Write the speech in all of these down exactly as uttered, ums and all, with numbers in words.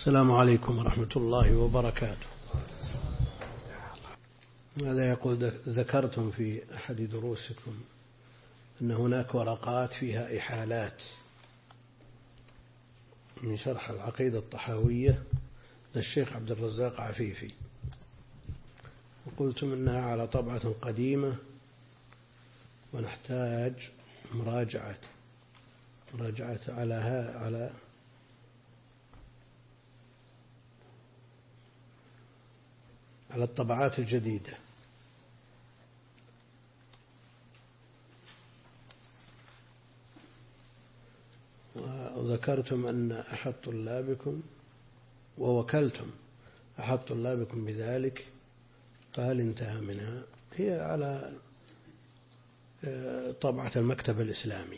السلام عليكم ورحمة الله وبركاته. ماذا يقول؟ ذكرتم في أحد دروسكم أن هناك ورقات فيها إحالات من شرح العقيدة الطحاوية للشيخ عبد الرزاق عفيفي، وقلتم أنها على طبعة قديمة ونحتاج مراجعة مراجعة على على على الطبعات الجديدة. وذكرتم أن أحد طلابكم ووكلتم أحد طلابكم بذلك، فهل انتهى منها؟ هي على طبعة المكتب الإسلامي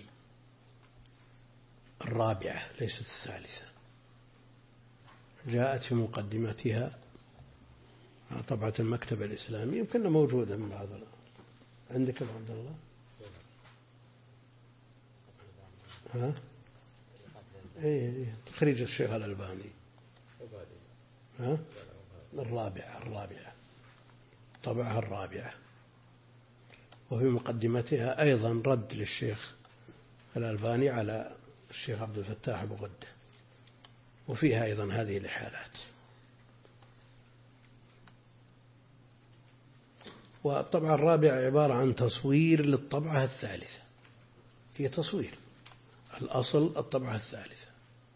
الرابعة ليست الثالثة، جاءت في مقدمتها طبعة المكتب الإسلامي، يمكن موجودة من بعض. عندك أبو عبد الله؟ ها؟ إيه، تخريج الشيخ الألباني. ها؟ الرابعة الرابعة طبعها الرابعة، وفي مقدمتها أيضا رد للشيخ الألباني على الشيخ عبد الفتاح أبو غدة، وفيها أيضا هذه الإحالات. والطبعة الرابعة عبارة عن تصوير للطبعة الثالثة، هي تصوير، الأصل الطبعة الثالثة،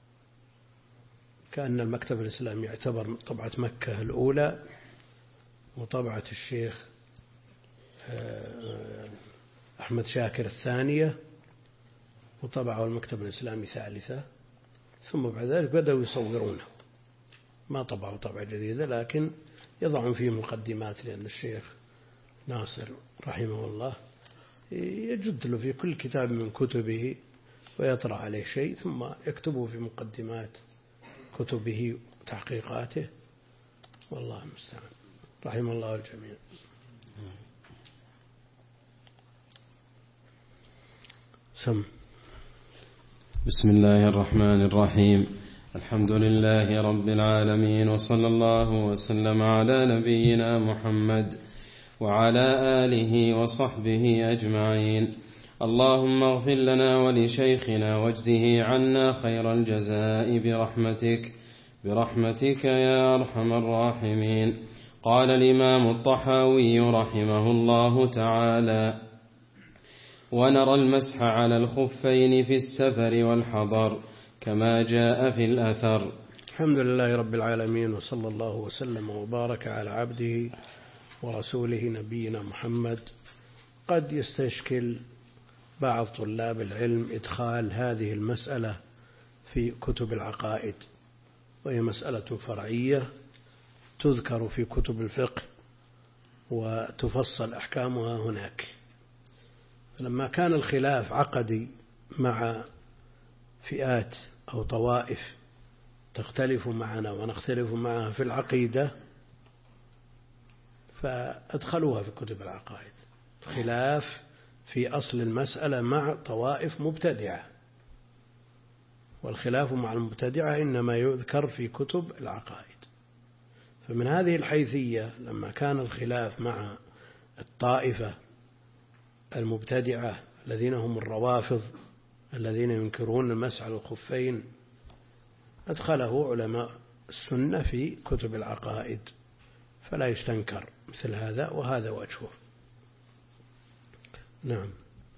كأن المكتب الإسلامي يعتبر طبعة مكة الأولى، وطبعة الشيخ أحمد شاكر الثانية، وطبعه المكتب الإسلامي ثالثة، ثم بعد ذلك بدأوا يصورونه، ما طبعوا طبعة جديدة، لكن يضعون فيه مقدمات، لأن الشيخ ناصر رحمه الله يجد له في كل كتاب من كتبه ويطرح عليه شيء ثم يكتبه في مقدمات كتبه وتحقيقاته، والله المستعان، رحم الله الجميع. سم. بسم الله الرحمن الرحيم. الحمد لله رب العالمين، وصلى الله وسلم على نبينا محمد وعلى آله وصحبه أجمعين. اللهم اغفر لنا ولشيخنا واجزه عنا خير الجزاء برحمتك برحمتك يا أرحم الراحمين. قال الإمام الطحاوي رحمه الله تعالى: ونرى المسح على الخفين في السفر والحضر كما جاء في الأثر. الحمد لله رب العالمين، وصلى الله وسلم وبارك على عبده ورسوله نبينا محمد. قد يستشكل بعض طلاب العلم إدخال هذه المسألة في كتب العقائد، وهي مسألة فرعية تذكر في كتب الفقه وتفصل أحكامها هناك. فلما كان الخلاف عقدي مع فئات أو طوائف تختلف معنا ونختلف معها في العقيدة، فأدخلوها في كتب العقائد، خلاف في أصل المسألة مع طوائف مبتدعة، والخلاف مع المبتدعة إنما يذكر في كتب العقائد. فمن هذه الحيثية لما كان الخلاف مع الطائفة المبتدعة الذين هم الروافض الذين ينكرون المسح على الخفين، أدخله علماء السنة في كتب العقائد، فلا يستنكر مثل هذا، وهذا وجهه. نعم.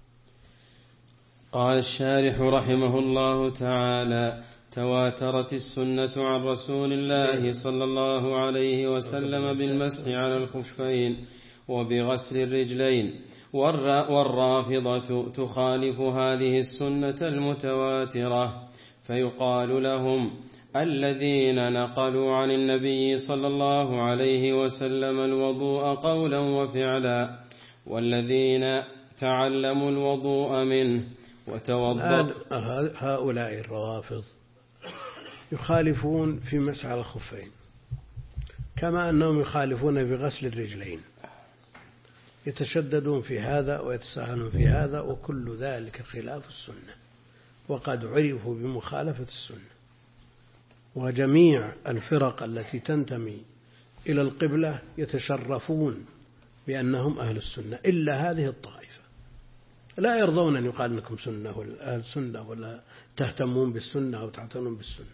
قال الشارح رحمه الله تعالى: تواترت السنة عن رسول الله صلى الله عليه وسلم بالمسح على الخفين وبغسل الرجلين، والرافضة تخالف هذه السنة المتواترة، فيقال لهم: الذين نقلوا عن النبي صلى الله عليه وسلم الوضوء قولا وفعلا، والذين تعلموا الوضوء منه وتوضأوا. هؤلاء الروافض يخالفون في مسح على الخفين، كما أنهم يخالفون في غسل الرجلين، يتشددون في هذا ويتساهلون في هذا، وكل ذلك خلاف السنة، وقد عرفوا بمخالفة السنة. وجميع الفرق التي تنتمي إلى القبلة يتشرفون بأنهم أهل السنة إلا هذه الطائفة، لا يرضون أن يقال أنكم سنة ولا أهل سنة ولا تهتمون بالسنة أو تعتنون بالسنة.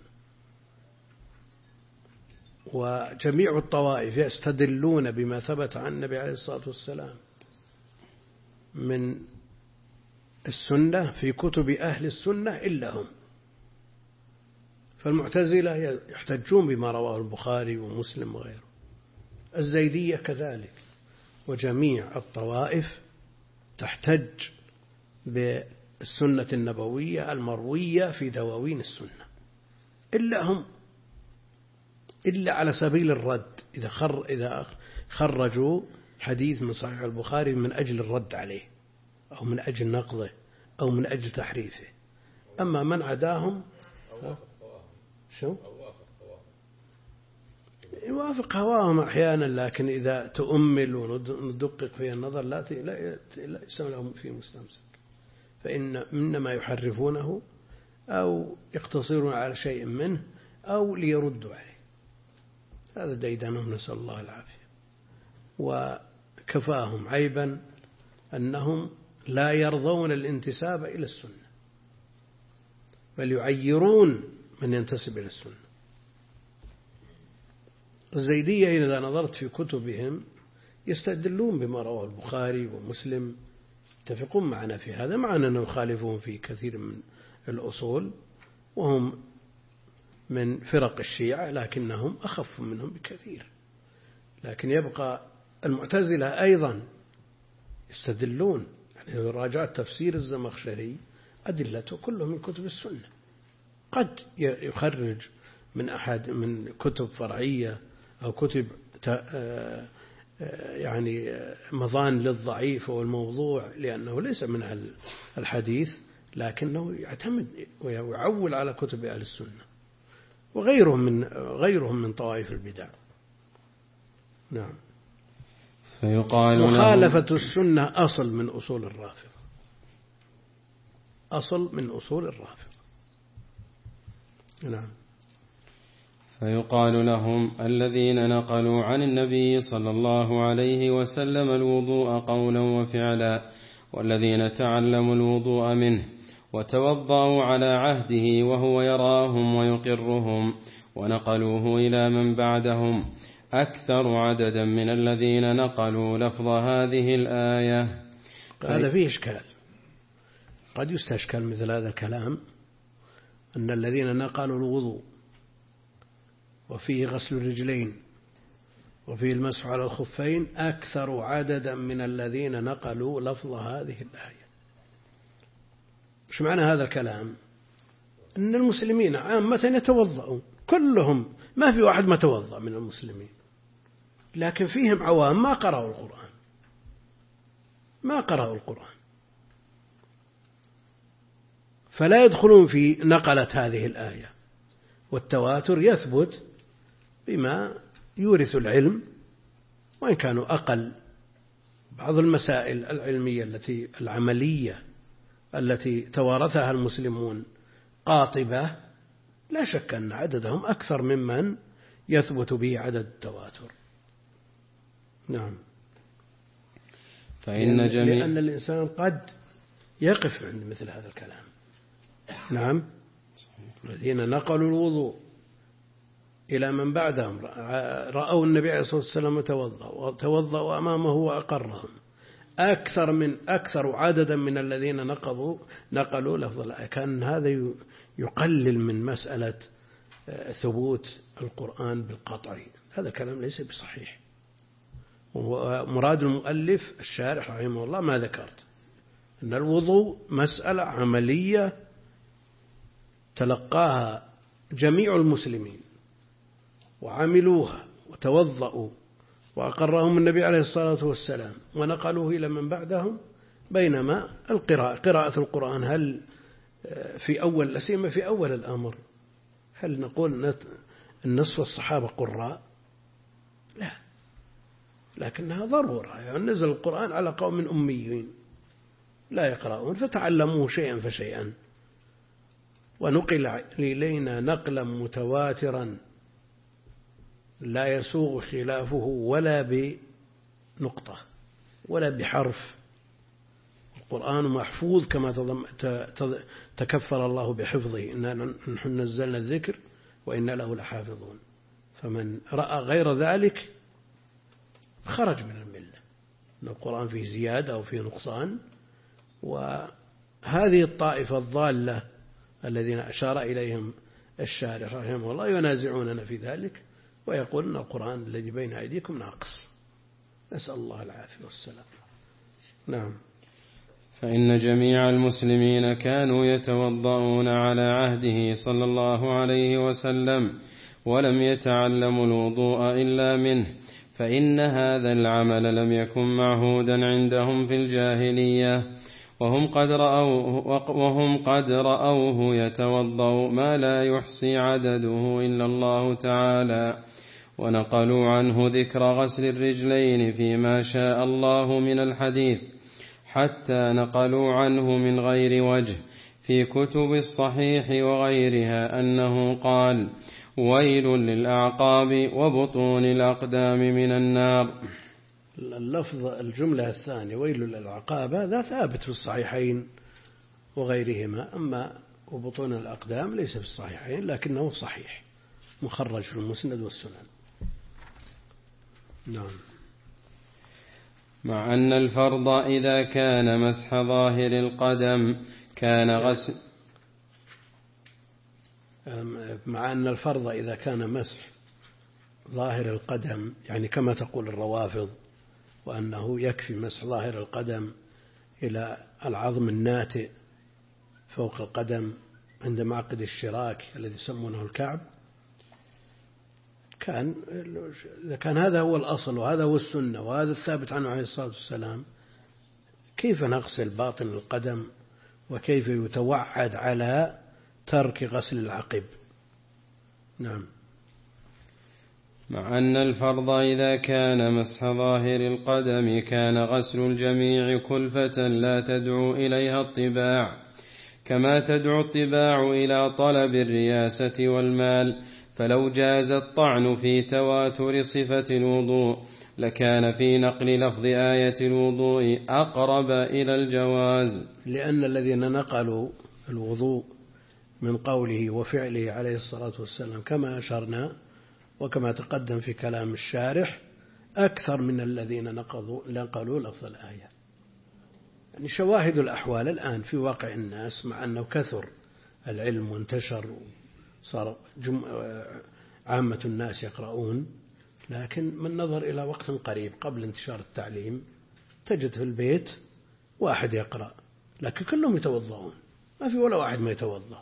وجميع الطوائف يستدلون بما ثبت عن النبي عليه الصلاة والسلام من السنة في كتب أهل السنة إلا هم. فالمعتزلة يحتجون بما رواه البخاري ومسلم وغيره، الزيدية كذلك، وجميع الطوائف تحتج بالسنة النبوية المروية في دواوين السنة إلا هم، إلا على سبيل الرد إذا خر إذا خرجوا حديث من صحيح البخاري من أجل الرد عليه أو من أجل نقضه أو من أجل تحريفه. أما من عداهم شو يوافق هواهم أحيانا، لكن إذا تؤمل وندقق في النظر لا لا يسمى لهم في مستمسك، فإن إنما يحرفونه أو يقتصرون على شيء منه أو ليردوا عليه. هذا ديدنهم، نسأل الله العافية. وكفاهم عيبا أنهم لا يرضون الانتساب إلى السنة، بل يعيرون من ينتسب إلى السنة. الزيدية إذا نظرت في كتبهم يستدلون بما رواه البخاري ومسلم، يتفقون معنا في هذا، مع أننا نخالفهم في كثير من الأصول، وهم من فرق الشيعة لكنهم أخف منهم بكثير. لكن يبقى المعتزلة أيضا يستدلون، يعني لو راجعت تفسير الزمخشري أدلته كله من كتب السنة، قد يخرج من أحد من كتب فرعية أو كتب يعني مضان للضعيف والموضوع لأنه ليس من الحديث، لكنه يعتمد ويعول على كتب أهل السنة وغيرهم من غيرهم من طوائف البدع. نعم. فيقال مخالفة السنة أصل من أصول الرافضة، أصل من أصول الرافضة. نعم. فيقال لهم الذين نقلوا عن النبي صلى الله عليه وسلم الوضوء قولا وفعلا، والذين تعلموا الوضوء منه وتوضأوا على عهده وهو يراهم ويقرهم ونقلوه إلى من بعدهم أكثر عددا من الذين نقلوا لفظ هذه الآية. هذا فيه إشكال، قد يستشكل مثل هذا الكلام أن الذين نقلوا الوضوء وفيه غسل الرجلين وفيه المسح على الخفين أكثر عددا من الذين نقلوا لفظ هذه الآية. شو معنى هذا الكلام؟ أن المسلمين عامة يتوضؤون كلهم، ما في واحد ما توضأ من المسلمين، لكن فيهم عوام ما قرأوا القرآن ما قرأوا القرآن فلا يدخلون في نقلة هذه الآية. والتواتر يثبت بما يورث العلم، وإن كانوا أقل بعض المسائل العلمية التي العملية التي توارثها المسلمون قاطبة، لا شك أن عددهم أكثر ممن يثبت به عدد التواتر. نعم. فإن جميع لأن الإنسان قد يقف عند مثل هذا الكلام. نعم. الذين نقلوا الوضوء إلى من بعدهم رأوا النبي عليه الصلاة والسلام توضأوا أمامه وأقرهم أكثر من أكثر عددا من الذين نقضوا نقلوا لفظ الآية. كان هذا يقلل من مسألة ثبوت القرآن بالقطع، هذا الكلام ليس بصحيح. ومراد المؤلف الشارح رحمه الله ما ذكرت أن الوضوء مسألة عملية تلقاها جميع المسلمين وعملوها وتوضأوا وأقرهم النبي عليه الصلاة والسلام ونقلوه إلى من بعدهم. بينما القراءة قراءة القرآن هل في أول لسيما في أول الأمر هل نقول النصف الصحابة قراء؟ لا، لكنها ضرورة، يعني نزل القرآن على قوم أميين لا يقرؤون فتعلموه شيئا فشيئا ونقل إلينا نقلا متواترا لا يسوغ خلافه ولا بنقطة ولا بحرف. القرآن محفوظ كما تكفل الله بحفظه، إنا نحن نزلنا الذكر وإنا له لحافظون. فمن رأى غير ذلك خرج من الملة، أن القرآن فيه زيادة أو فيه نقصان. وهذه الطائفة الضالة الذين أشار إليهم الشارح رحمه الله ينازعوننا في ذلك ويقول أن القرآن الذي بين أيديكم ناقص. نسأل الله العافية والسلام. نعم. فإن جميع المسلمين كانوا يتوضؤون على عهده صلى الله عليه وسلم ولم يتعلموا الوضوء إلا منه، فإن هذا العمل لم يكن معهودا عندهم في الجاهلية، وهم قد رأوه, وهم قد رأوه يتوضأ ما لا يحصي عدده إلا الله تعالى، ونقلوا عنه ذكر غسل الرجلين فيما شاء الله من الحديث، حتى نقلوا عنه من غير وجه في كتب الصحيح وغيرها أنه قال: ويل للأعقاب وبطون الأقدام من النار. اللفظ الجملة الثانية ويل للأعقاب هذا ثابت في الصحيحين وغيرهما، أما وبطون الأقدام ليس في الصحيحين لكنه صحيح مخرج في المسند والسنن. نعم. مع أن الفرض إذا كان مسح ظاهر القدم كان غسل مع أن الفرض إذا كان مسح ظاهر القدم، يعني كما تقول الروافض، وأنه يكفي مسح ظاهر القدم إلى العظم الناتئ فوق القدم عند معقد الشراك الذي يسمونه الكعب، كان إذا كان هذا هو الأصل وهذا هو السنة وهذا الثابت عنه عليه الصلاة والسلام، كيف نغسل باطن القدم وكيف يتوعد على ترك غسل العقب؟ نعم. مع أن الفرض إذا كان مسح ظاهر القدم كان غسل الجميع كلفة لا تدعو إليها الطباع، كما تدعو الطباع إلى طلب الرياسة والمال، فلو جاز الطعن في تواتر صفة الوضوء لكان في نقل لفظ آية الوضوء أقرب إلى الجواز، لأن الذين نقلوا الوضوء من قوله وفعله عليه الصلاة والسلام كما أشرنا وكما تقدم في كلام الشارح أكثر من الذين نقلوا نقلوا لفظ الآية. يعني شواهد الأحوال الآن في واقع الناس، مع أنه كثر العلم وانتشر صار عامة الناس يقرؤون، لكن من نظر إلى وقت قريب قبل انتشار التعليم تجد في البيت واحد يقرأ لكن كلهم يتوضؤون، ما في ولا واحد ما يتوضأ.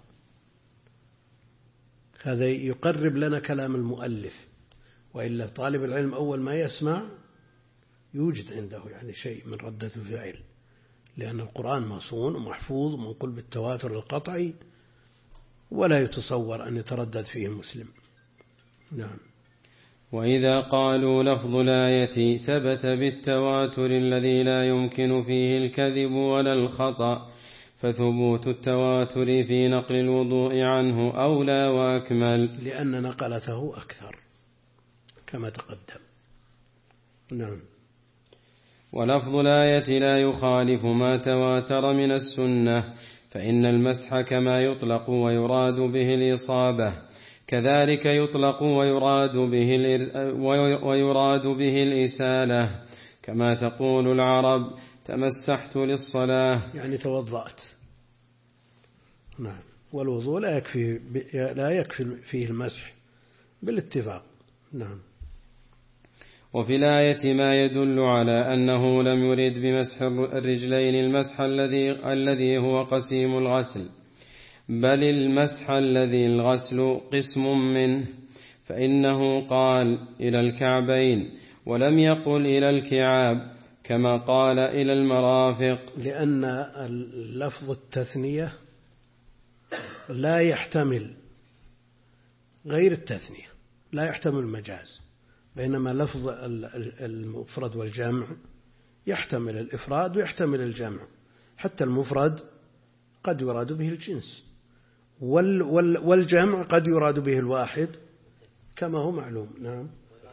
هذا يقرب لنا كلام المؤلف، وإلا طالب العلم أول ما يسمع يوجد عنده يعني شيء من ردة الفعل، لأن القرآن مصون ومحفوظ ومنقول بالتواتر القطعي ولا يتصور أن يتردد فيه مسلم. نعم. وإذا قالوا لفظ الآية ثبت بالتواتر الذي لا يمكن فيه الكذب ولا الخطأ، فثبوت التواتر في نقل الوضوء عنه أولى وأكمل، لأن نقلته أكثر كما تقدم. نعم. ولفظ الآية لا يخالف ما تواتر من السنة، فإن المسح كما يطلق ويراد به الإصابة كذلك يطلق ويراد به ويراد به الإسالة، كما تقول العرب تمسحت للصلاة، يعني توضأت. نعم. والوضوء لا يكفي لا يكفي فيه المسح بالاتفاق. نعم. وفي الآية ما يدل على أنه لم يرد بمسح الرجلين المسح الذي الذي هو قسيم الغسل، بل المسح الذي الغسل قسم منه، فإنه قال إلى الكعبين ولم يقل إلى الكعاب كما قال إلى المرافق، لأن لفظ التثنية لا يحتمل غير التثنية، لا يحتمل المجاز، بينما لفظ المفرد والجمع يحتمل الإفراد ويحتمل الجمع، حتى المفرد قد يراد به الجنس، وال وال والجمع قد يراد به الواحد كما هو معلوم. نعم.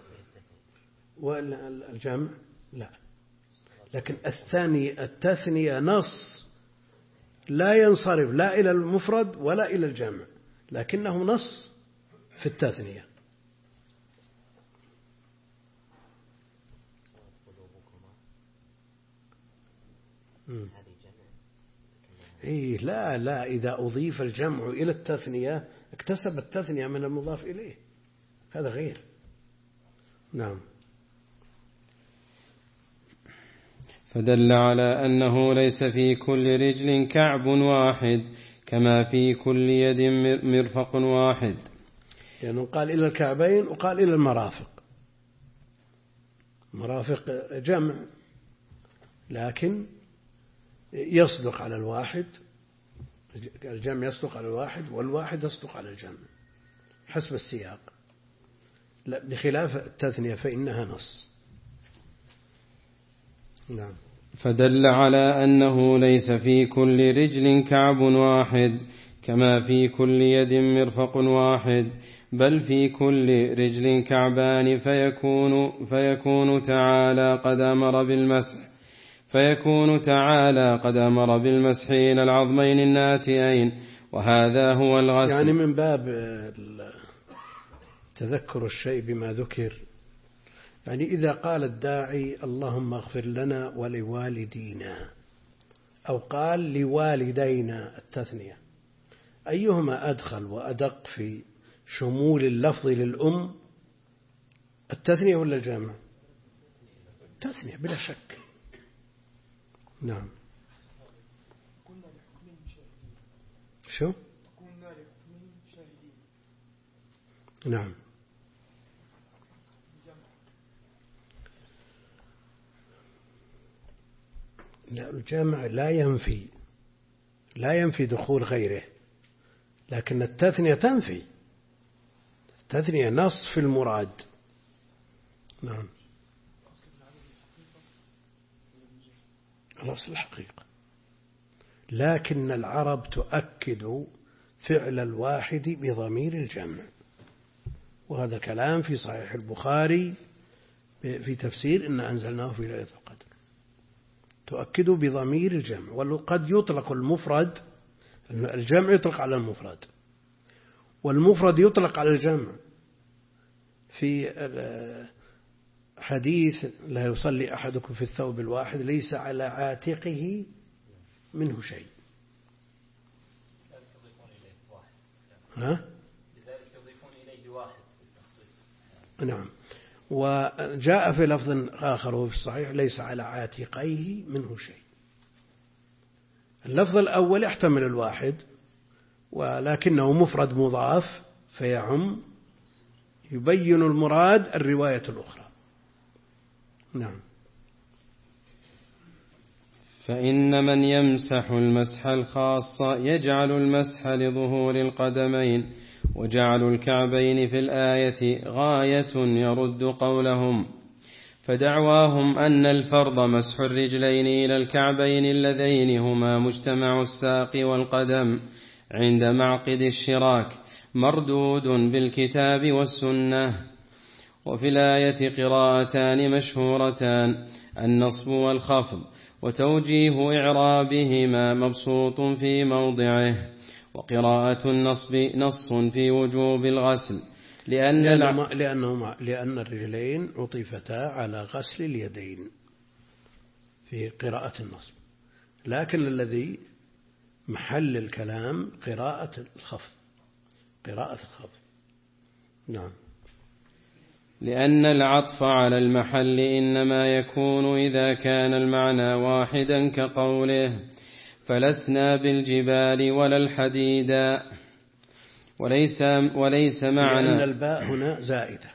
والجمع لا، لكن الثاني التثنية نص لا ينصرف لا إلى المفرد ولا إلى الجمع، لكنه نص في التثنية. إيه لا لا إذا أضيف الجمع إلى التثنية اكتسب التثنية من المضاف إليه، هذا غير. نعم. فدل على أنه ليس في كل رجل كعب واحد كما في كل يد مرفق واحد، يعني قال إلى الكعبين وقال إلى المرافق. مرافق جمع لكن يصدق على الواحد، الجمع يصدق على الواحد والواحد يصدق على الجمع حسب السياق، لا بخلاف التثنية فإنها نص. نعم. فدل على أنه ليس في كل رجل كعب واحد كما في كل يد مرفق واحد، بل في كل رجل كعبان، فيكون, فيكون تعالى قد أمر بالمسح فيكون تعالى قد أمر بالمسح إلى العظمين الناتئين، وهذا هو الغسل. يعني من باب تذكر الشيء بما ذكر، يعني إذا قال الداعي اللهم اغفر لنا ولوالدينا أو قال لوالدينا التثنية، أيهما أدخل وأدق في شمول اللفظ للأم، التثنية ولا الجمع؟ التثنية بلا شك. نعم. شو؟ نعم. لا، الجمع لا ينفي لا ينفي دخول غيره، لكن التثنية تنفي. التثنية نص في المراد. نعم. الأصل الحقيقة، لكن العرب تؤكد فعل الواحد بضمير الجمع، وهذا كلام في صحيح البخاري في تفسير إن أنزلناه في ليلة القدر، تؤكد بضمير الجمع. وقد يطلق المفرد، الجمع يطلق على المفرد والمفرد يطلق على الجمع. في حديث لا يصلي أحدكم في الثوب الواحد ليس على عاتقه منه شيء. ها؟ لذلك يضيفون إليه واحد بالتخصيص. نعم. وجاء في لفظ آخر وفي الصحيح ليس على عاتقيه منه شيء. اللفظ الأول يحتمل الواحد ولكنه مفرد مضاف فيعم، يبين المراد الرواية الأخرى. نعم. فإن من يمسح المسح الخاص يجعل المسح لظهور القدمين، وجعل الكعبين في الآية غاية يرد قولهم، فدعواهم أن الفرض مسح الرجلين إلى الكعبين اللذين هما مجتمع الساق والقدم عند معقد الشراك مردود بالكتاب والسنة. وفي الآية قراءتان مشهورتان، النصب والخفض، وتوجيه إعرابهما مبسوط في موضعه. وقراءة النصب نص في وجوب الغسل، لأن, لأن, لأنه لأن الرجلين عطفتا على غسل اليدين في قراءة النصب، لكن الذي محل الكلام قراءة الخفض، قراءة الخفض. نعم. لأن العطف على المحل إنما يكون إذا كان المعنى واحدا، كقوله فلسنا بالجبال ولا الحديدا، وليس, وليس معنى. لأن الباء هنا زائدة،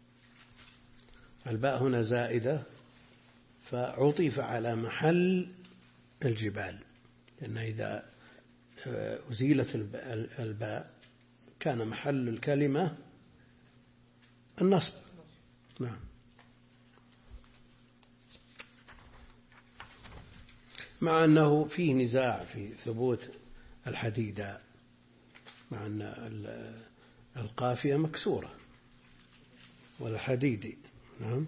الباء هنا زائدة فعطف على محل الجبال، لأن إذا أزيلت الباء كان محل الكلمة النصب. نعم. مع أنه فيه نزاع في ثبوت الحديدة، مع أن القافية مكسورة والحديدي. نعم.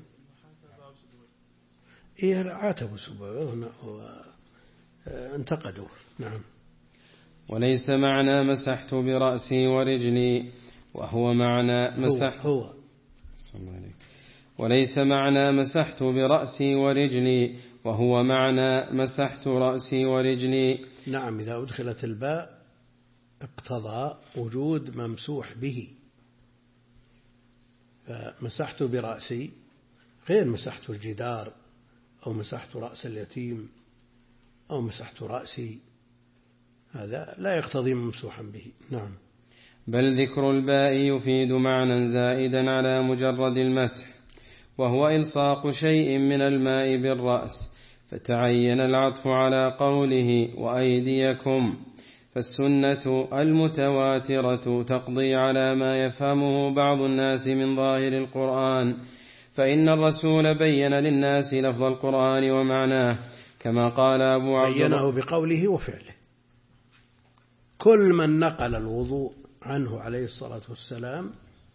إيه عاتبوا سبويه وانتقدوه. نعم. وليس معنى مسحت برأسي ورجلي وهو معنى مسح هو, هو. وليس معنى مسحت برأسي ورجلي وهو معنى مسحت رأسي ورجلي. نعم، إذا أدخلت الباء اقتضى وجود ممسوح به. فمسحت برأسي غير مسحت الجدار أو مسحت رأس اليتيم أو مسحت رأسي، هذا لا يقتضي ممسوحا به. نعم. بل ذكر الباء يفيد معنى زائدا على مجرد المسح، وهو إلصاق شيء من الماء بالرأس، فتعين العطف على قوله وأيديكم. فالسنة المتواترة تقضي على ما يفهمه بعض الناس من ظاهر القرآن، فإن الرسول بين للناس لفظ القرآن ومعناه كما قال أبو عبد الله بينه بقوله وفعله. كل من نقل الوضوء عنه عليه الصلاة والسلام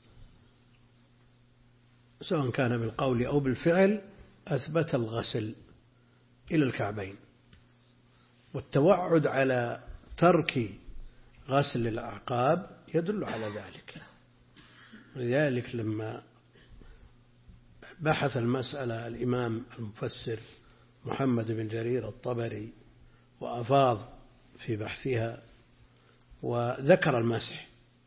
سواء كان بالقول أو بالفعل أثبت الغسل إلى الكعبين، والتوعد على ترك غسل الأعقاب يدل على ذلك. لذلك لما بحث المسألة الإمام المفسر محمد بن جرير الطبري وأفاض في بحثها وذكر المسح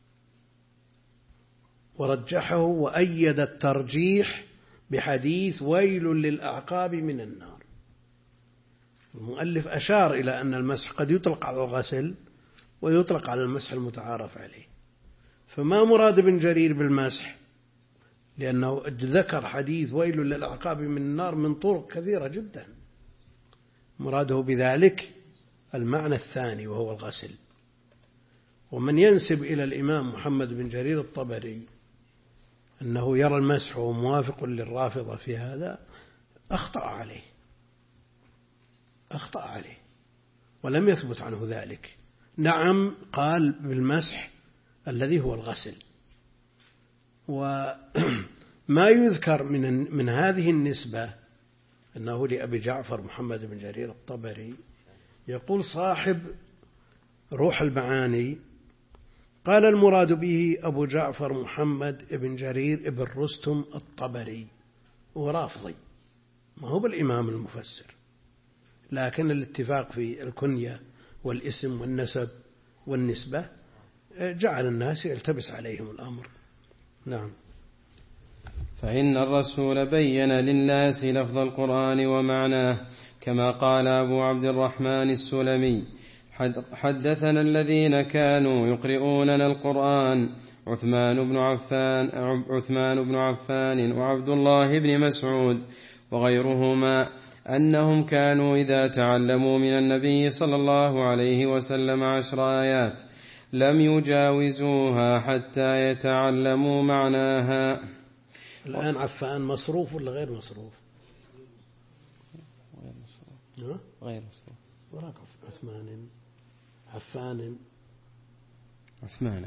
ورجحه وأيد الترجيح بحديث ويل للأعقاب من النار. المؤلف أشار إلى أن المسح قد يطلق على الغسل ويطلق على المسح المتعارف عليه. فما مراد ابن جرير بالمسح؟ لأنه ذكر حديث ويل للأعقاب من النار من طرق كثيرة جدا، مراده بذلك المعنى الثاني وهو الغسل. ومن ينسب إلى الإمام محمد بن جرير الطبري أنه يرى المسح وموافق للرافضة في هذا أخطأ عليه أخطأ عليه ولم يثبت عنه ذلك. نعم، قال بالمسح الذي هو الغسل. وما يذكر من من هذه النسبة أنه لأبي جعفر محمد بن جرير الطبري، يقول صاحب روح المعاني قال المراد به أبو جعفر محمد بن جرير بن رستم الطبري، ورافضي ما هو بالإمام المفسر، لكن الاتفاق في الكنية والاسم والنسب والنسبة جعل الناس يلتبس عليهم الأمر. نعم. فإن الرسول بين للناس لفظ القرآن ومعناه كما قال أبو عبد الرحمن السلمي: حدثنا الذين كانوا يقرؤوننا القرآن عثمان بن عفان عثمان بن عفان وعبد الله بن مسعود وغيرهما أنهم كانوا إذا تعلموا من النبي صلى الله عليه وسلم عشر آيات لم يجاوزوها حتى يتعلموا معناها. الآن عفان مصروف ولا غير مصروف؟ غير مصروف. غير مصروف. وراك عثمان عفان عثمان،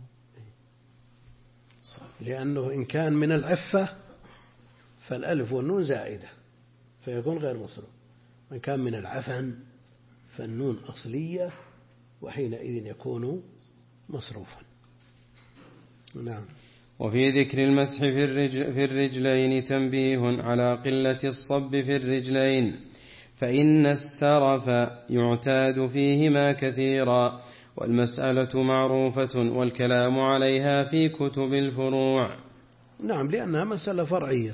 لأنه إن كان من العفة فالألف والنون زائدة فيكون غير مصروف، وإن كان من العفن فالنون أصلية وحينئذ يكون مصروفا. نعم. وفي ذكر المسح في, الرجل في الرجلين تنبيه على قلة الصب في الرجلين، فإن السرف يعتاد فيهما كثيرا، والمسألة معروفة والكلام عليها في كتب الفروع. نعم، لأنها مسألة فرعية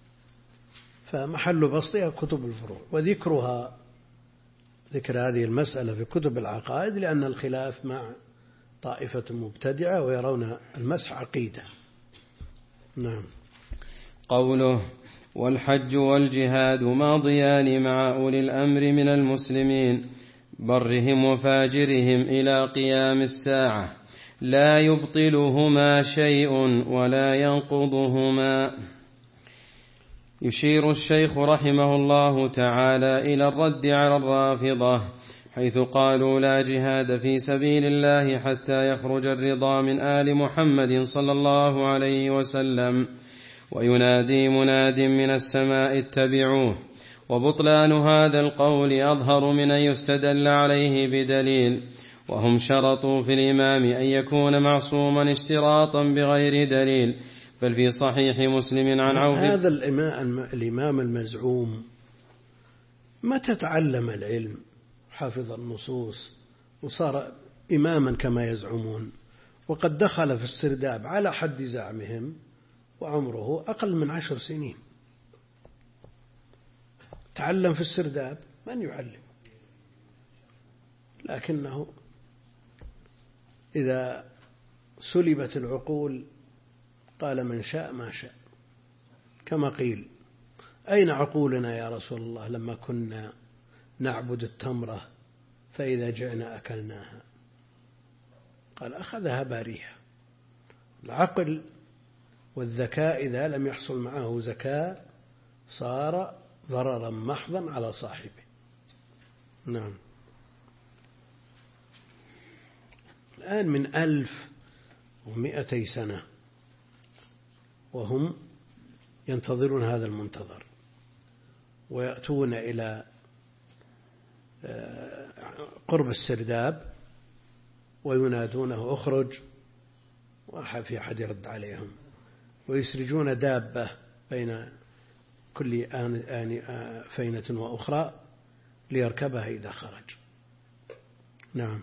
فمحل بسطها كتب الفروع، وذكرها ذكر هذه المسألة في كتب العقائد لأن الخلاف مع طائفة مبتدعة ويرون المسح عقيدة. نعم. قوله: والحج والجهاد ماضيان مع أولي الأمر من المسلمين برهم وفاجرهم إلى قيام الساعة، لا يبطلهما شيء ولا ينقضهما. يشير الشيخ رحمه الله تعالى إلى الرد على الرافضة، حيث قالوا لا جهاد في سبيل الله حتى يخرج الرضا من آل محمد صلى الله عليه وسلم، وينادي مناد من السماء اتبعوه. وبطلان هذا القول أظهر من أن يستدل عليه بدليل، وهم شرطوا في الإمام أن يكون معصوما اشتراطا بغير دليل. بل في صحيح مسلم عن عوف هذا الإمام المزعوم متى تعلم العلم حافظ النصوص وصار إماما كما يزعمون، وقد دخل في السرداب على حد زعمهم وعمره أقل من عشر سنين. تعلم في السرداب، من يعلم؟ لكنه إذا سلبت العقول قال من شاء ما شاء، كما قيل أين عقولنا يا رسول الله لما كنا نعبد التمرة فإذا جئنا أكلناها؟ قال أخذها باريها. العقل والذكاء إذا لم يحصل معه ذكاء صار ضررا محضا على صاحبه. نعم. الآن من ألف ومئتي سنة وهم ينتظرون هذا المنتظر، ويأتون إلى قرب السرداب وينادونه اخرج، وفي أحد يرد عليهم، ويسرجون دابة بين كل آن آن فينة وأخرى ليركبها إذا خرج. نعم.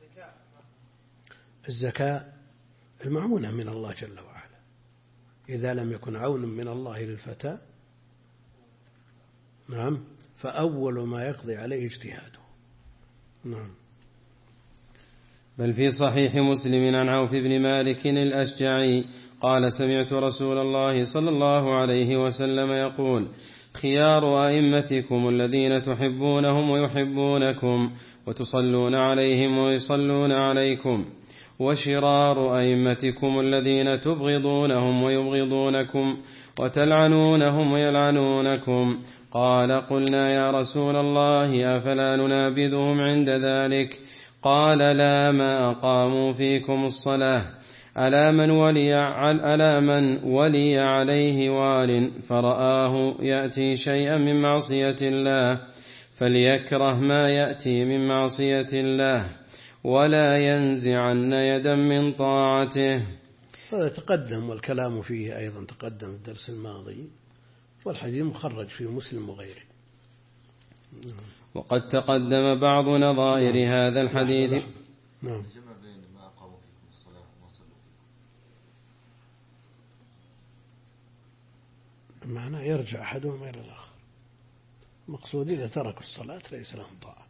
الزكاة المعونة من الله جل وعلا، إذا لم يكن عون من الله للفتى نعم فأول ما يقضي عليه اجتهاده. نعم. بل في صحيح مسلم عن عوف بن مالك الأشجعي قال سمعت رسول الله صلى الله عليه وسلم يقول خيار أئمتكم الذين تحبونهم ويحبونكم وتصلون عليهم ويصلون عليكم، وشرار أئمتكم الذين تبغضونهم ويبغضونكم وتلعنونهم ويلعنونكم. قال قلنا يا رسول الله أفلا ننابذهم عند ذلك؟ قال لا، ما أقاموا فيكم الصلاة. ألا من ولي, ألا من ولي عليه وال فرآه يأتي شيئا من معصية الله فليكره ما يأتي من معصية الله ولا ينزعن يدا من طاعته. هذا تقدم والكلام فيه أيضا تقدم في الدرس الماضي، والحديث مخرج في مسلم وغيره. وقد تقدم بعض نظائر نعم. هذا الحديث نعم. نعم. معناه يرجع أحدهم إلى الآخر. مقصود إذا تركوا الصلاة ليس لهم طاعة.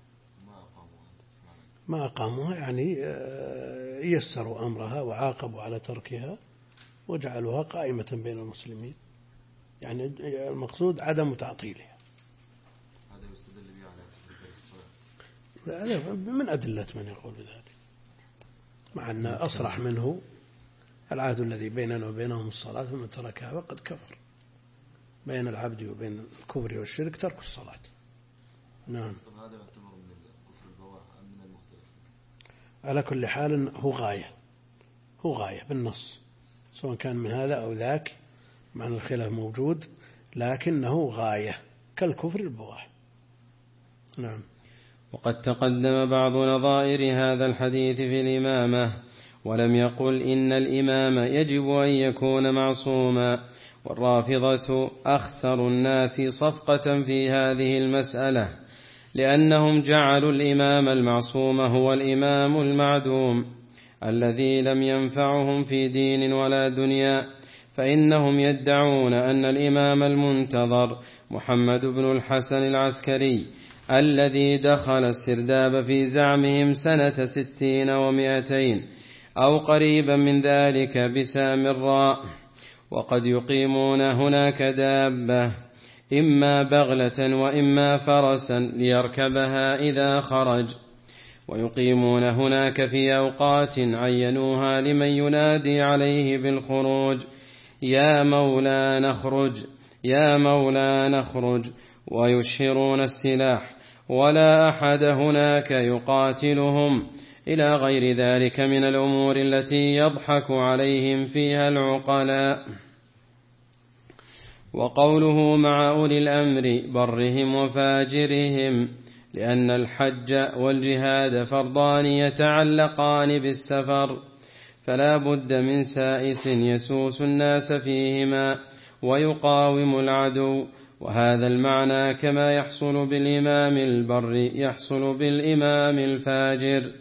ما أقاموها يعني يسروا أمرها وعاقبوا على تركها وجعلوها قائمة بين المسلمين، يعني المقصود عدم تعطيلها. هذا يستدل به على ترك الصلاة. من أدلة من يقول بذلك، مع أن أصرح منه العهد الذي بيننا وبينهم الصلاة، فمن تركها وقد كفر. بين العبد وبين الكفر والشرك ترك الصلاة. نعم. هذا يعتبر من الكفر البواح أم من المختلف؟ على كل حال هو غاية، هو غاية بالنص، سواء كان من هذا أو ذاك، معنى الخلاف موجود، لكنه غاية كالكفر البواح. نعم. وقد تقدم بعض نظائر هذا الحديث في الإمامة، ولم يقل إن الإمام يجب أن يكون معصوما. والرافضة أخسر الناس صفقة في هذه المسألة، لأنهم جعلوا الإمام المعصوم هو الإمام المعدوم الذي لم ينفعهم في دين ولا دنيا، فإنهم يدعون أن الإمام المنتظر محمد بن الحسن العسكري الذي دخل السرداب في زعمهم سنة ستين ومئتين أو قريبا من ذلك بسامراء، وقد يقيمون هناك دابة إما بغلة وإما فرسا ليركبها إذا خرج، ويقيمون هناك في أوقات عينوها لمن ينادي عليه بالخروج يا مولا نخرج يا مولا نخرج، ويشهرون السلاح ولا أحد هناك يقاتلهم، إلى غير ذلك من الأمور التي يضحك عليهم فيها العقلاء. وقوله مع أولي الأمر برهم وفاجرهم، لأن الحج والجهاد فرضان يتعلقان بالسفر، فلا بد من سائس يسوس الناس فيهما ويقاوم العدو، وهذا المعنى كما يحصل بالإمام البر يحصل بالإمام الفاجر.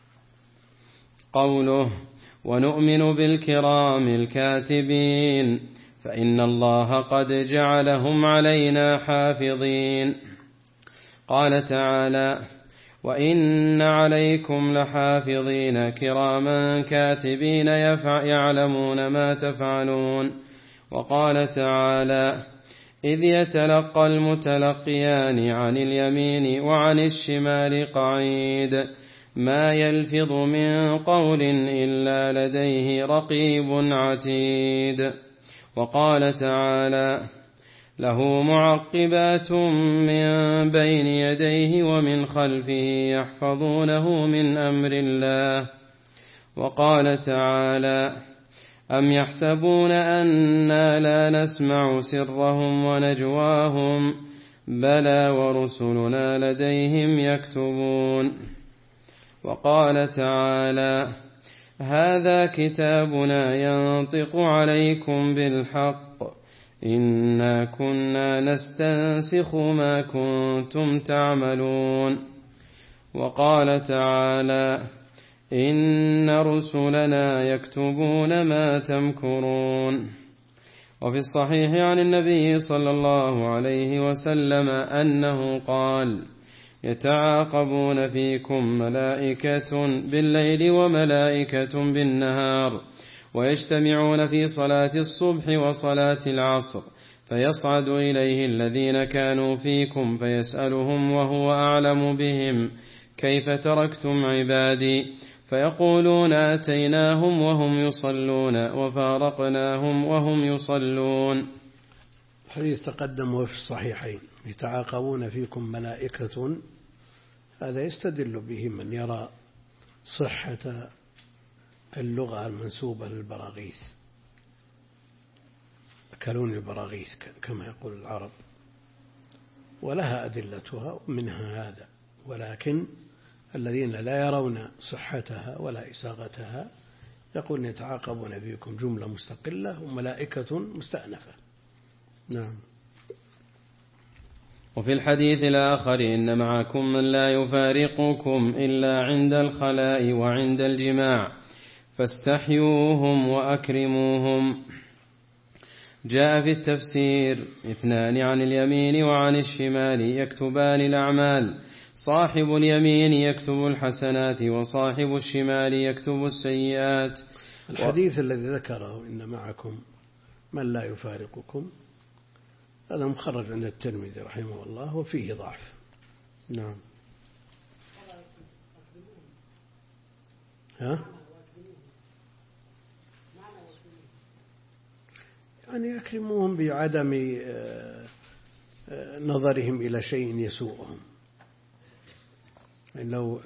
قوله ونؤمن بالكرام الكاتبين، فإن الله قد جعلهم علينا حافظين. قال تعالى وإن عليكم لحافظين كراما كاتبين يعلمون ما تفعلون. وقال تعالى إذ يتلقى المتلقيان عن اليمين وعن الشمال قعيد ما يلفظ من قول إلا لديه رقيب عتيد. وقال تعالى له معقبات من بين يديه ومن خلفه يحفظونه من أمر الله. وقال تعالى أم يحسبون أنا لا نسمع سرهم ونجواهم بلى ورسلنا لديهم يكتبون. وقال تعالى هذا كتابنا ينطق عليكم بالحق إنا كنا نستنسخ ما كنتم تعملون. وقال تعالى إن رسلنا يكتبون ما تمكرون. وفي الصحيح عن النبي صلى الله عليه وسلم أنه قال يتعاقبون فيكم ملائكة بالليل وملائكة بالنهار، ويجتمعون في صلاة الصبح وصلاة العصر، فيصعد إليه الذين كانوا فيكم فيسألهم وهو أعلم بهم كيف تركتم عبادي، فيقولون أتيناهم وهم يصلون وفارقناهم وهم يصلون. الحديث تقدم في الصحيحين يتعاقبون فيكم ملائكة، هذا يستدل به من يرى صحة اللغة المنسوبة للبراغيث، أكلون البراغيث كما يقول العرب، ولها أدلتها منها هذا، ولكن الذين لا يرون صحتها ولا إساغتها يقولون يتعاقبون فيكم جملة مستقلة وملائكة مستأنفة. نعم. وفي الحديث الآخر إن معكم من لا يفارقكم إلا عند الخلاء وعند الجماع فاستحيوهم وأكرموهم. جاء في التفسير اثنان عن اليمين وعن الشمال يكتبان الأعمال، صاحب اليمين يكتب الحسنات وصاحب الشمال يكتب السيئات. الحديث و... الذي ذكره إن معكم من لا يفارقكم هذا مخرج عند الترمذي رحمه الله وفيه ضعف. نعم. ها؟ يعني يكرموهم بعدم نظرهم إلى شيء يسوءهم. لو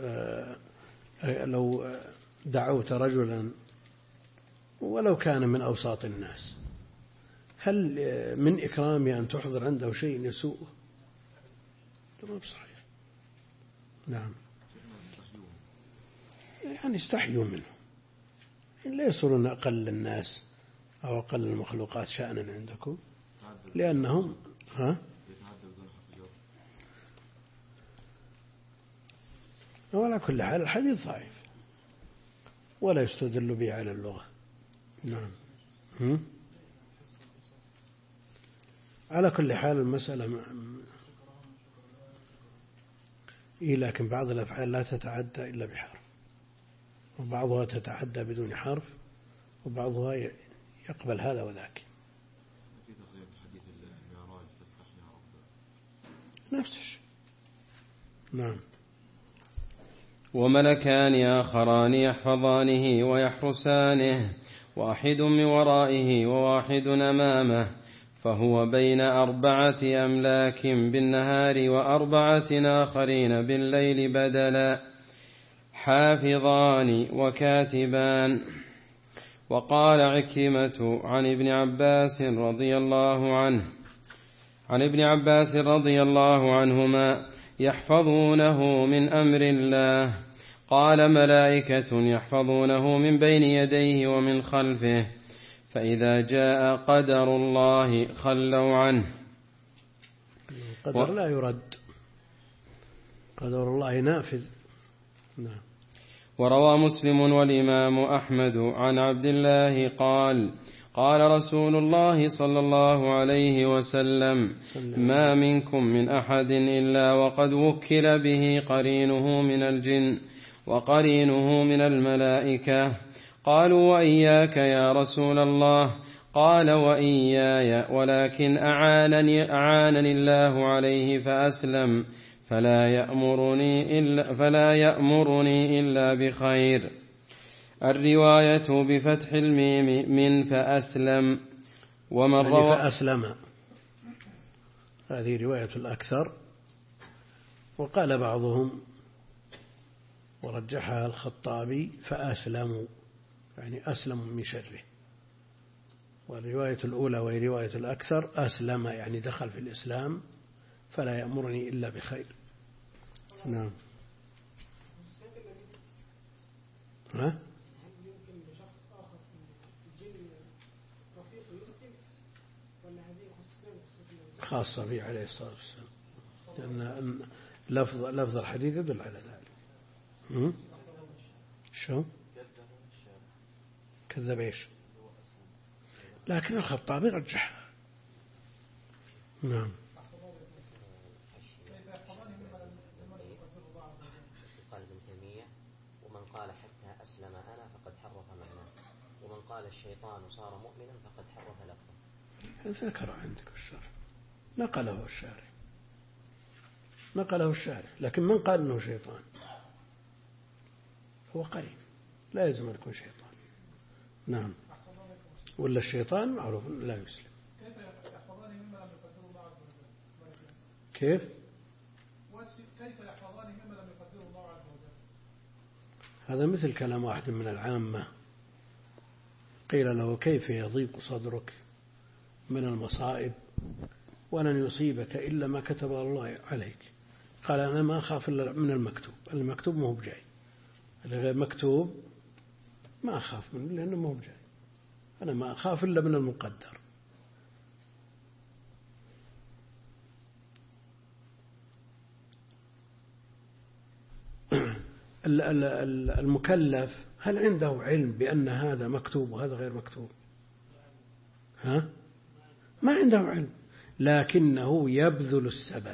لو دعوت رجلا ولو كان من أوساط الناس هل من إكرامه أن تحضر عنده شيء يسوءه؟ ما بصحيح. نعم. يعني استحيوا منه إن لا يصيرون أقل الناس أو أقل المخلوقات شأنا عندكم لأنهم ها وعلى كل حال الحديث ضعيف ولا يستدل به على اللغة. نعم. هم؟ على كل حال المسألة م... إيه لكن بعض الأفعال لا تتعدى إلا بحرف، وبعضها تتعدى بدون حرف، وبعضها يقبل هذا وذاك. نفس الشيء. نعم. وملكان آخران يحفظانه ويحرسانه، واحد من ورائه وواحد أمامه، فهو بين أربعة أملاك بالنهار وأربعة آخرين بالليل بدلا، حافظان وكاتبان. وقال عكرمة عن ابن عباس رضي الله عنه عن ابن عباس رضي الله عنهما: يحفظونه من أمر الله. قال: ملائكة يحفظونه من بين يديه ومن خلفه، فإذا جاء قدر الله خلوا عنه. قدر لا يرد، قدر الله نافذ. نعم. وروى مسلم والإمام أحمد عن عبد الله قال: قال رسول الله صلى الله عليه وسلم: ما منكم من أحد إلا وقد وكل به قرينه من الجن وقرينه من الملائكة. قالوا: وإياك يا رسول الله؟ قال: وإياي، ولكن أعانني, أعانني الله عليه فأسلم، فلا يأمرني إلا, فلا يأمرني إلا بخير. الرواية بفتح الميم من فأسلم. ومن يعني روى فأسلم، هذه رواية الأكثر. وقال بعضهم ورجحها الخطابي: فأسلموا، يعني أسلموا من شره. والرواية الأولى وهي رواية الأكثر: أسلم، يعني دخل في الإسلام، فلا يأمرني إلا بخير. نعم. ها؟ خاصة به عليه الصلاة والسلام، لأن لفظ لفظ الحديث يدل على ذلك. شو؟ كذب إيش؟ لكن الخطابي رجح. نعم. قال ابن تيمية: ومن قال حتى أسلم أنا فقد حرف معناه، ومن قال الشيطان صار مؤمنا فقد حرف لفظه. ذكر عندك الشرح، نقله الشارع، نقله الشارع، لكن من قال أنه شيطان هو قريب، لا يلزم أن يكون شيطان. نعم. ولا الشيطان معروف لا يسلم. كيف؟ كيف يحفظان مما لم يقدره الله عز وجل؟ هذا مثل كلام واحد من العامة قيل له: كيف يضيق صدرك من المصائب ولن يصيبك إلا ما كتب الله عليك؟ قال: أنا ما أخاف إلا من المكتوب، المكتوب ما هو بجاي، الغير مكتوب ما أخاف منه لأنه ما هو بجاي، أنا ما أخاف إلا من المقدر. المكلف هل عنده علم بأن هذا مكتوب وهذا غير مكتوب؟ ها؟ ما عنده علم، لكنه يبذل السبب،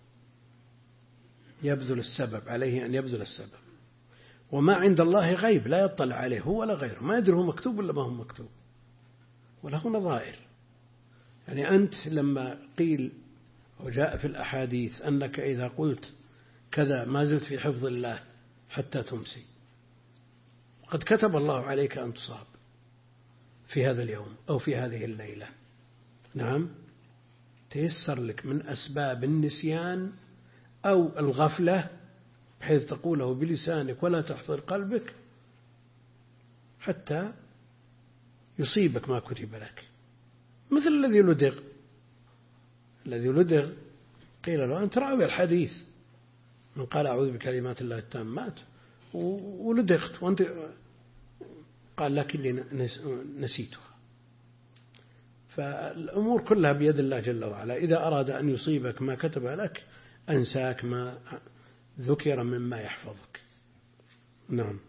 يبذل السبب، عليه أن يبذل السبب. وما عند الله غيب لا يطلع عليه هو ولا غيره، ما يدري هو مكتوب ولا ما هو مكتوب، وله نظائر. يعني أنت لما قيل وجاء في الأحاديث أنك إذا قلت كذا ما زلت في حفظ الله حتى تمسي، قد كتب الله عليك أن تصاب في هذا اليوم أو في هذه الليلة. نعم، تيسر لك من أسباب النسيان أو الغفلة بحيث تقوله بلسانك ولا تحضر قلبك حتى يصيبك ما كتب لك. مثل الذي لدغ، الذي لدغ قيل له: أنت راوي الحديث، من قال أعوذ بكلمات الله التامات ولدغت، وأنت قال: لكني نسيتها. فالأمور كلها بيد الله جل وعلا، إذا أراد أن يصيبك ما كتب لك أنساك ما ذكر مما يحفظك. نعم.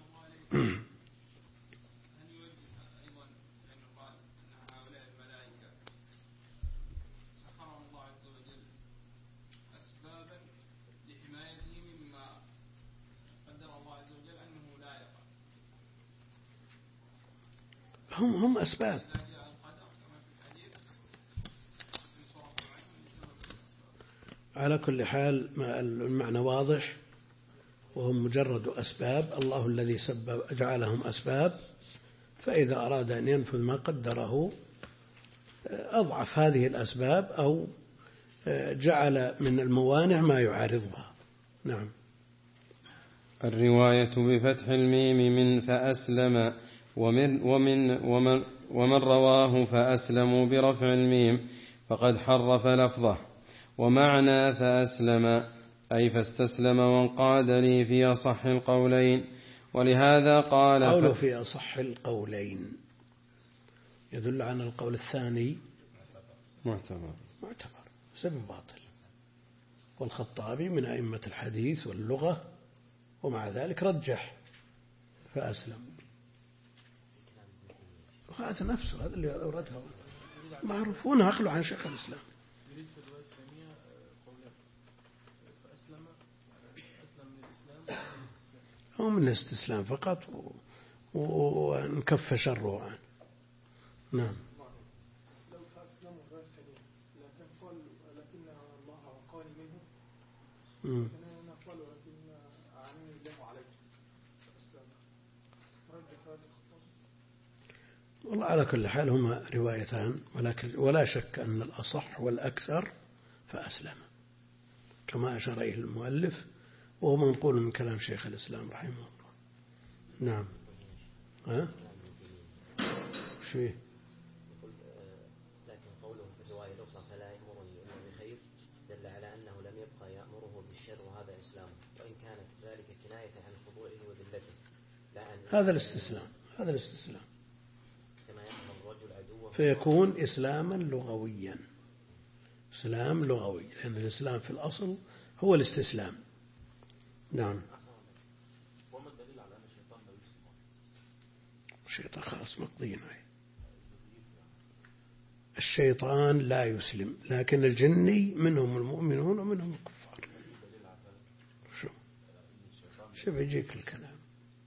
هم هم أسباب. على كل حال المعنى واضح، وهم مجرد أسباب، الله الذي سبب جعلهم أسباب، فإذا أراد أن ينفذ ما قدره أضعف هذه الأسباب أو جعل من الموانع ما يعارضها. نعم. الرواية بفتح الميم من فأسلم ومن, ومن, ومن, ومن رواه فأسلموا برفع الميم فقد حرف لفظه. ومعنى فأسلم أي فاستسلم وانقاد لي في أصح القولين. ولهذا قال قوله في أصح القولين يدل على القول الثاني معتبر معتبر سبب باطل. والخطابي من أئمة الحديث واللغة ومع ذلك رجح فأسلم. وهذا نفسه هذا اللي أوردها معروفون عقله عن شيخ الإسلام. هو من الاستسلام فقط ونكف شره عنه. نعم. لو فأسلموا غير ثانية لكن قال لكن الله قال منه لكن قال ولكن أعني الله عليك فأسلم رجح هذا الخطاب. والله على كل حال هما روايتان ولكن ولا شك أن الأصح والأكثر فأسلم كما أشار إليه المؤلف وهو منقول من كلام شيخ الإسلام رحمه الله. نعم. ها؟ شيء. لكن قوله في الرواية الأخرى فلا يأمرني إلا بخير دل على أنه لم يبقى يأمره بالشر وهذا إسلام وإن كانت ذلك كناية عن خضوعه وذلته. هذا الاستسلام هذا الاستسلام كما يأمر الرجل عدوه فيكون إسلاما لغويا. إسلام لغوي لأن الإسلام في الأصل هو الاستسلام. نعم. وما الدليل على أن الشيطان لا يسلم؟ الشيطان خلاص مقضي معي. الشيطان لا يسلم لكن الجني منهم المؤمنون ومنهم الكفار. شو شو بيجيك الكلام.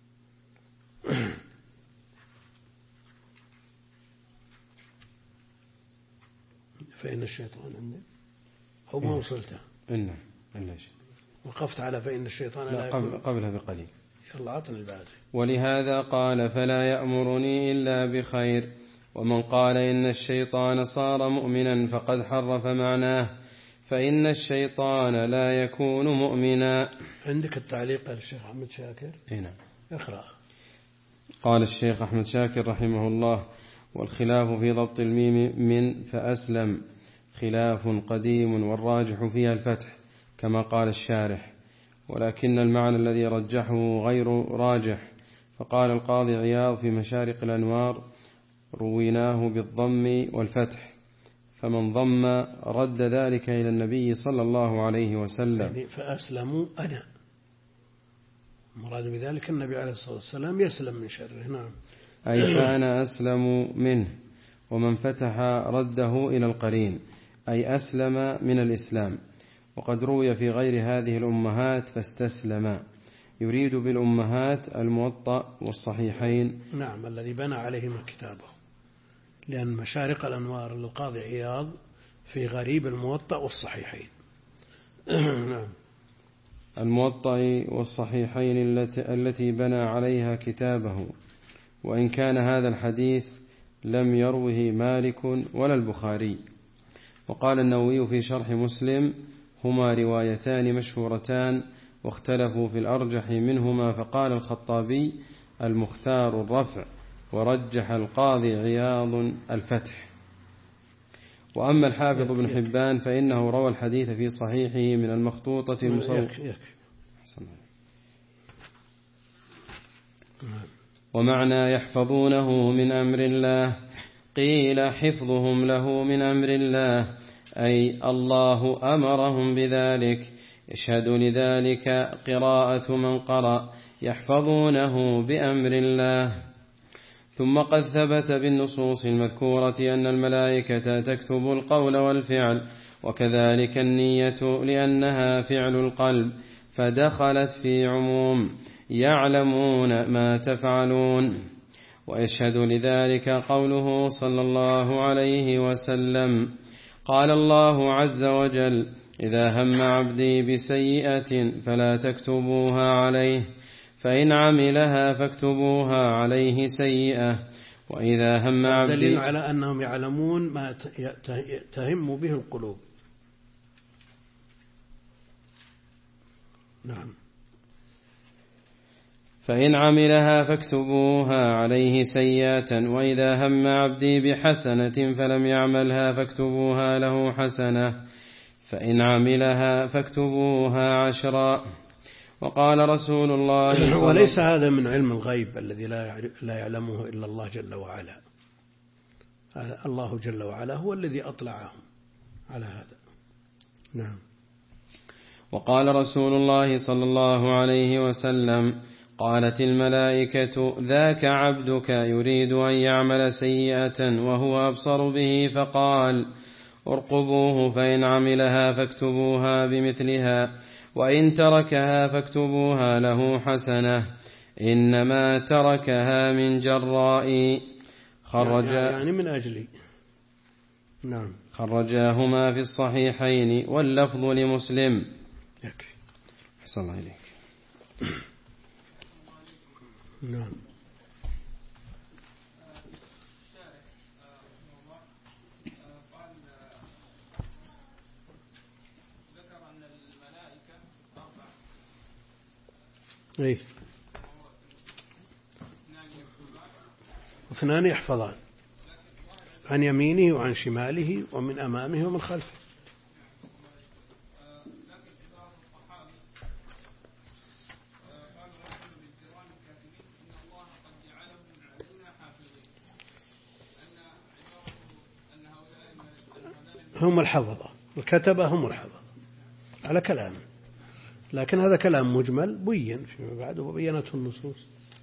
فإن الشيطان عندك أو ما وصلته إنه إنه وقفت على فإن الشيطان لا, لا قبل قبلها بقليل. يلا عطني البعد. ولهذا قال فلا يأمرني إلا بخير. ومن قال إن الشيطان صار مؤمنا فقد حرف معناه فإن الشيطان لا يكون مؤمنا. عندك التعليق على الشيخ أحمد شاكر؟ هنا اقرأ. قال الشيخ أحمد شاكر رحمه الله والخلاف في ضبط الميم من فأسلم خلاف قديم والراجح فيها الفتح كما قال الشارح ولكن المعنى الذي رجحه غير راجح. فقال القاضي عياض في مشارق الأنوار رويناه بالضم والفتح فمن ضم رد ذلك إلى النبي صلى الله عليه وسلم. يعني فأسلموا أنا مراد بذلك النبي عليه الصلاة والسلام يسلم من شره. نعم. أي فأنا أسلم منه. ومن فتح رده إلى القرين أي أسلم من الإسلام. وقد روي في غير هذه الأمهات فاستسلم يريد بالأمهات الموطأ والصحيحين. نعم الذي بنى عليهما كتابه لأن مشارق الأنوار للقاضي عياض في غريب الموطأ والصحيحين. نعم. الموطأ والصحيحين التي بنى عليها كتابه وإن كان هذا الحديث لم يروه مالك ولا البخاري. وقال النووي في شرح مسلم هما روايتان مشهورتان واختلفوا في الأرجح منهما فقال الخطابي المختار الرفع ورجح القاضي عياض الفتح. وأما الحافظ بن حبان فإنه روى الحديث في صحيحه من المخطوطة المصورة. ومعنى يحفظونه من أمر الله قيل حفظهم له من أمر الله أي الله أمرهم بذلك يشهد لذلك قراءة من قرأ يحفظونه بأمر الله. ثم قد ثبت بالنصوص المذكورة أن الملائكة تكتب القول والفعل وكذلك النية لأنها فعل القلب فدخلت في عموم يعلمون ما تفعلون. ويشهد لذلك قوله صلى الله عليه وسلم قال الله عز وجل إذا هم عبدي بسيئة فلا تكتبوها عليه فإن عملها فاكتبوها عليه سيئة وإذا هم عبدي دليل على أنهم يعلمون ما تهم به القلوب. نعم. فإن عملها فاكتبوها عليه سيئة، وإذا هم عبدي بحسنة فلم يعملها فاكتبوها له حسنة، فإن عملها فاكتبوها عشرا. وقال رسول الله صلى الله عليه وسلم: وليس هذا من علم الغيب الذي لا يعلمه إلا الله جل وعلا. الله جل وعلا هو الذي أطلعهم على هذا. نعم. وقال رسول الله صلى الله عليه وسلم: قالت الملائكة: ذاك عبدك يريد أن يعمل سيئة وهو أبصر به، فقال: ارقبوه، فإن عملها فاكتبوها بمثلها، وإن تركها فاكتبوها له حسنة، إنما تركها من جراء. خرج يعني من أجلي. نعم. خرجاهما في الصحيحين، واللفظ لمسلم. يكفي. أحسن الله إليك. نعم. إيه. اثنان يحفظان عن يمينه وعن شماله ومن أمامه ومن خلفه. هم الحفظة، الكتبة هم الحفظة على كلام، لكن هذا كلام مجمل بين فيما بعد وبينته النصوص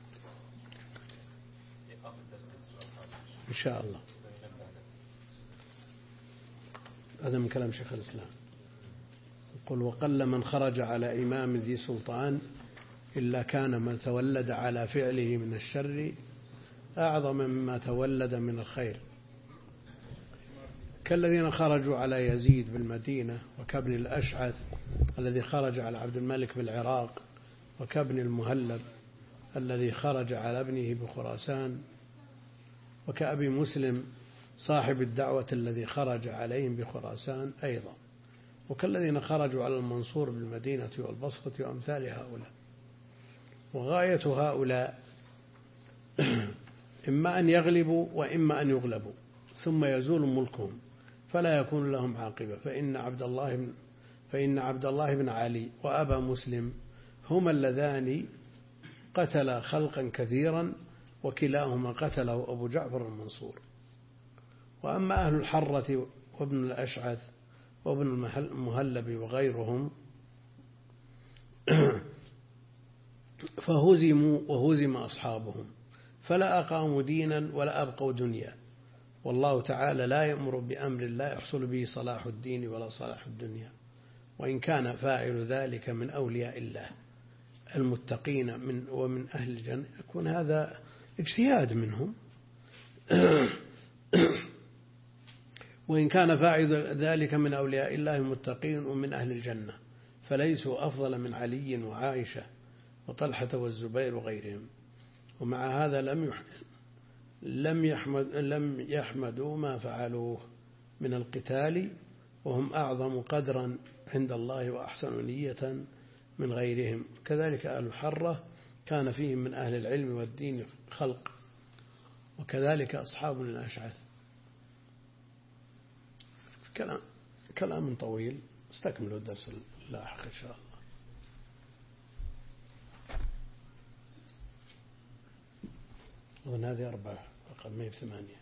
إن شاء الله. هذا من كلام شيخ الإسلام. يقول: وقل من خرج على إمام ذي سلطان إلا كان ما تولد على فعله من الشر أعظم مما تولد من الخير، كالذين خرجوا على يزيد بالمدينة، وكابن الأشعث الذي خرج على عبد الملك بالعراق، وكابن المهلب الذي خرج على ابنه بخراسان، وكأبي مسلم صاحب الدعوة الذي خرج عليهم بخراسان أيضا، وكالذين خرجوا على المنصور بالمدينة والبصرة وأمثال هؤلاء. وغاية هؤلاء إما أن يغلبوا وإما أن يغلبوا ثم يزول ملكهم فلا يكون لهم عاقبة. فإن عبد الله بن فإن عبد الله بن علي وأبا مسلم هما اللذان قتلا خلقا كثيرا، وكلاهما قتله أبو جعفر المنصور. وأما أهل الحرة وابن الأشعث وابن المهلب وغيرهم فهزموا وهزم أصحابهم، فلا أقاموا دينا ولا أبقوا دنيا. والله تعالى لا يأمر بأمر لا يحصل به صلاح الدين ولا صلاح الدنيا، وإن كان فاعل ذلك من أولياء الله المتقين من ومن أهل الجنة يكون هذا اجتهاد منهم. وإن كان فاعل ذلك من أولياء الله المتقين ومن أهل الجنة فليسوا أفضل من علي وعائشة وطلحة والزبير وغيرهم. ومع هذا لم لم يحمد لم يحمدوا ما فعلوه من القتال، وهم أعظم قدرا عند الله وأحسن نية من غيرهم. كذلك أهل الحرة كان فيهم من أهل العلم والدين خلق، وكذلك أصحاب الأشعث. كلام كلام طويل، استكملوا الدرس اللاحق إن شاء الله. أظن هذه أربعة فقط ما هي ثمانية.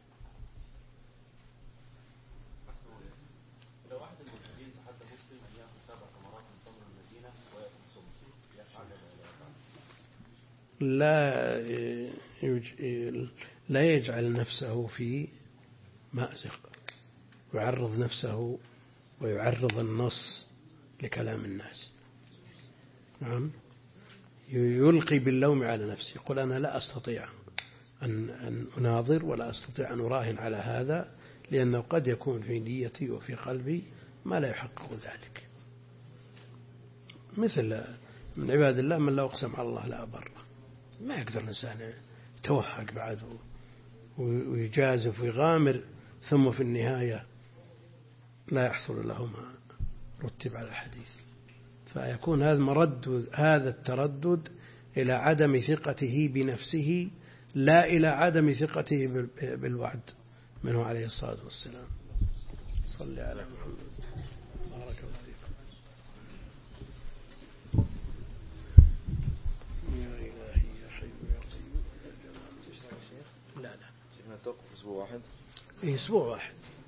لو واحد المسلمين تحدى مسلم أن يأخذ سبع ثمرات من تمر المدينة ويأخذ سمسي يفعل لا لا يجعل نفسه في مأزق، يعرض نفسه ويعرض النص لكلام الناس. نعم، يلقي باللوم على نفسه، يقول أنا لا أستطيع أن أن أناظر ولا أستطيع أن أراهن على هذا، لأنه قد يكون في نيتي وفي قلبي ما لا يحقق ذلك. مثل من عباد الله من لو أقسم على الله لا أبره، ما يقدر الإنسان يتوهق بعده ويجازف ويغامر ثم في النهاية لا يحصل له ما رتب على الحديث، فيكون هذا مرد هذا التردد إلى عدم ثقته بنفسه لا إلى عدم ثقته بالوعد منه عليه الصلاة والسلام. صلى على محمد. بارك الله فيكم. يا إلهي يا حي يا قيوم. لا لا شيخنا توقف أسبوع واحد. أسبوع واحد.